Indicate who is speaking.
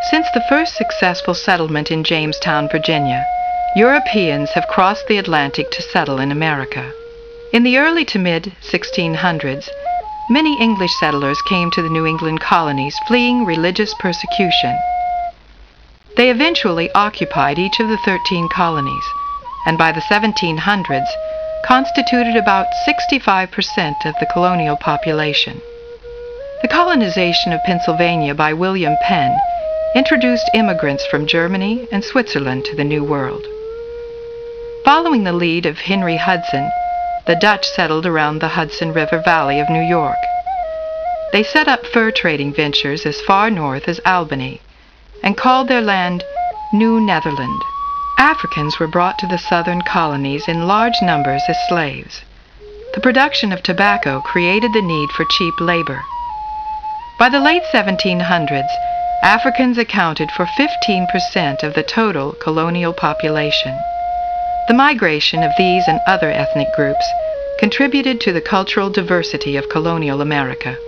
Speaker 1: Since the first successful settlement in Jamestown, Virginia, Europeans have crossed the Atlantic to settle in America. In the early to mid-1600s, many English settlers came to the New England colonies fleeing religious persecution. They eventually occupied each of the 13 colonies, and by the 1700s constituted about 65% of the colonial population. The colonization of Pennsylvania by William Penn introduced immigrants from Germany and Switzerland to the New World. Following the lead of Henry Hudson, the Dutch settled around the Hudson River Valley of New York. They set up fur trading ventures as far north as Albany and called their land New Netherland. Africans were brought to the southern colonies in large numbers as slaves. The production of tobacco created the need for cheap labor. By the late 1700s, Africans accounted for 15% of the total colonial population. The migration of these and other ethnic groups contributed to the cultural diversity of colonial America.